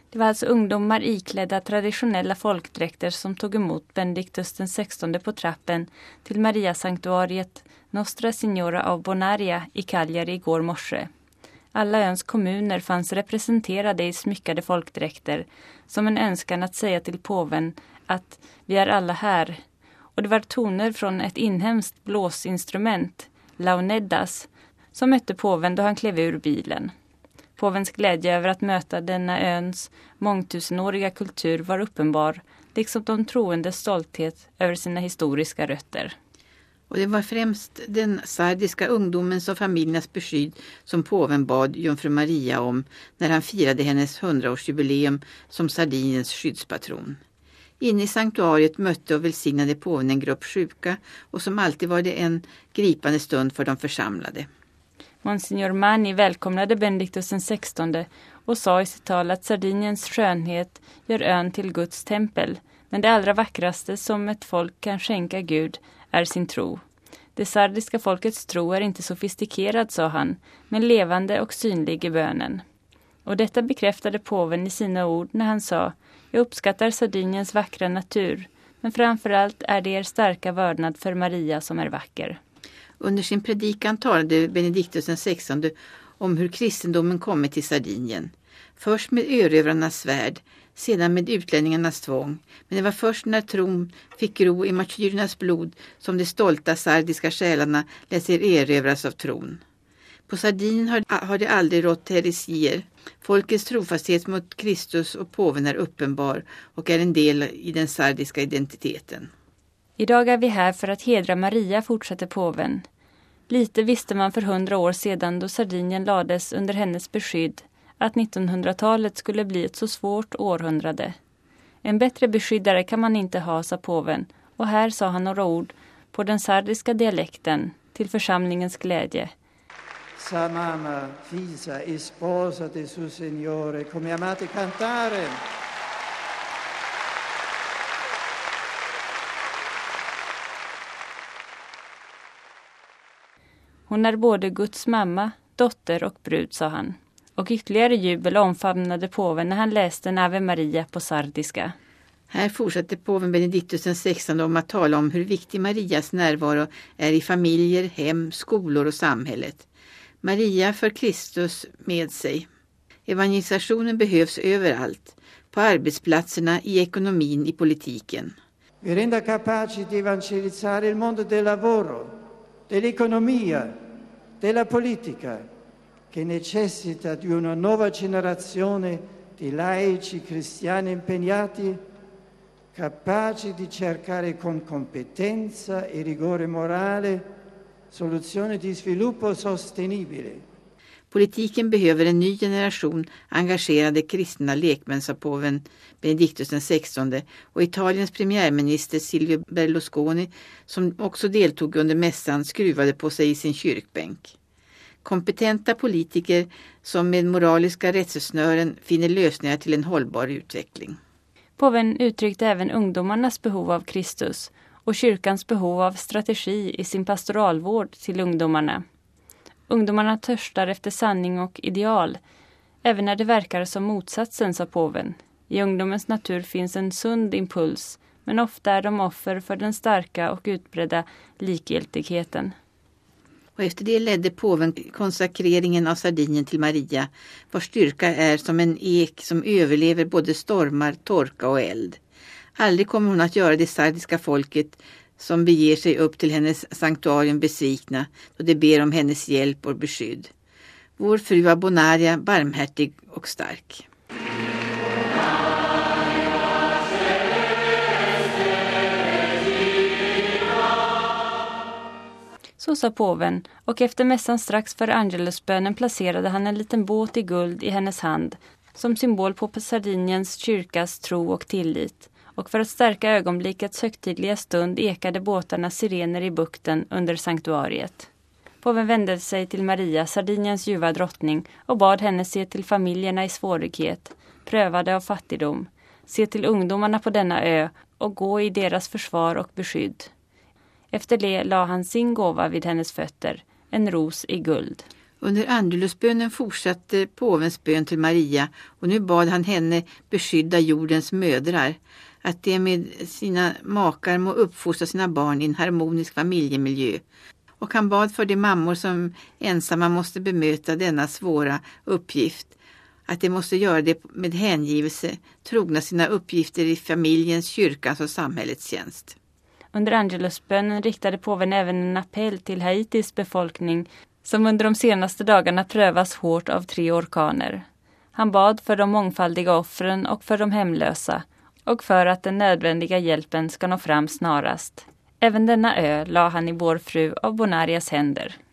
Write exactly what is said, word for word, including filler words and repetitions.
Det var alltså ungdomar iklädda traditionella folkdräkter som tog emot Benedictus den sextonde på trappen till Mariasanktuariet Nostra Signora av Bonaria i Cagliari igår morse. Alla öns kommuner fanns representerade i smyckade folkdräkter som en önskan att säga till påven att vi är alla här. Och det var toner från ett inhemskt blåsinstrument, launeddas, som mötte påven då han klev ur bilen. Påvens glädje över att möta denna öns mångtusenåriga kultur var uppenbar, liksom de troendes stolthet över sina historiska rötter. Och det var främst den sardiska ungdomens och familjernas beskydd som påven bad jungfru Maria om när han firade hennes hundraårsjubileum som Sardiniens skyddspatron. Inne i sanktuariet mötte och välsignade påven en grupp sjuka och som alltid var det en gripande stund för de församlade. Monsignor Mani välkomnade Benedictus den sextonde och sa i sitt tal att Sardiniens skönhet gör ön till Guds tempel, men det allra vackraste som ett folk kan skänka Gud är sin tro. Det sardiska folkets tro är inte sofistikerad, sa han, men levande och synlig i bönen. Och detta bekräftade påven i sina ord när han sa: jag uppskattar Sardiniens vackra natur, men framförallt är det er starka vördnad för Maria som är vacker. Under sin predikan talade Benedictus den sextonde om hur kristendomen kommit till Sardinien. Först med erövrarnas svärd, sedan med utlänningarnas tvång. Men det var först när tron fick gro i martyrernas blod som de stolta sardiska själarna lät sig erövras av tron. På Sardinien har, har det aldrig rått heresier. Folkets trofasthet mot Kristus och påven är uppenbar och är en del i den sardiska identiteten. Idag är vi här för att hedra Maria, fortsatte påven. Lite visste man för hundra år sedan då Sardinien lades under hennes beskydd att nittonhundratalet skulle bli ett så svårt århundrade. En bättre beskyddare kan man inte ha, sa påven, och här sa han några ord på den sardiska dialekten till församlingens glädje. Sa mamma, fisa e sposa de su Signore, come amate cantare. Hon är både Guds mamma, dotter och brud, sa han. Och ytterligare jubel omfamnade påven när han läste en Ave Maria på sardiska. Här fortsatte påven Benedictus den sextonde om att tala om hur viktig Marias närvaro är i familjer, hem, skolor och samhället. Maria för Kristus med sig. Evangelisationen behövs överallt. På arbetsplatserna, i ekonomin, i politiken. Vi renda capaci di evangelizzare il mondo del lavoro, dell'economia, della politica, che necessita di una nuova generazione di laici cristiani impegnati, capaci di cercare con competenza e rigore morale soluzioni di sviluppo sostenibile. Politiken behöver en ny generation engagerade kristna lekmän, sa påven Benedictus den sextonde, och Italiens premiärminister Silvio Berlusconi, som också deltog under mässan, skruvade på sig i sin kyrkbänk. Kompetenta politiker som med moraliska rättesnören finner lösningar till en hållbar utveckling. Påven uttryckte även ungdomarnas behov av Kristus och kyrkans behov av strategi i sin pastoralvård till ungdomarna. Ungdomarna törstar efter sanning och ideal, även när det verkar som motsatsen, sa påven. I ungdomens natur finns en sund impuls, men ofta är de offer för den starka och utbredda likgiltigheten. Och efter det ledde påven konsakreringen av Sardinien till Maria, vars styrka är som en ek som överlever både stormar, torka och eld. Aldrig kommer hon att göra det sardiska folket som beger sig upp till hennes sanktuarium besvikna då de ber om hennes hjälp och beskydd. Vår fru av Bonaria, barmhärtig och stark. Så sa påven, och efter mässan strax före Angelusbönen placerade han en liten båt i guld i hennes hand som symbol på Sardiniens kyrkas tro och tillit. Och för att stärka ögonblickets högtidliga stund ekade båtarnas sirener i bukten under sanktuariet. Påven vände sig till Maria, Sardiniens ljuva drottning, och bad henne se till familjerna i svårighet, prövade av fattigdom, se till ungdomarna på denna ö och gå i deras försvar och beskydd. Efter det la han sin gåva vid hennes fötter, en ros i guld. Under Angelusbönen fortsatte påvens bön till Maria och nu bad han henne beskydda jordens mödrar, att de med sina makar må uppfostra sina barn i en harmonisk familjemiljö. Och han bad för de mammor som ensamma måste bemöta denna svåra uppgift, att de måste göra det med hängivelse, trogna sina uppgifter i familjens, kyrkans och samhällets tjänst. Under Angelusbönen riktade påven även en appell till Haitis befolkning som under de senaste dagarna prövas hårt av tre orkaner. Han bad för de mångfaldiga offren och för de hemlösa och för att den nödvändiga hjälpen ska nå fram snarast. Även denna ö la han i vår fru av Bonarias händer.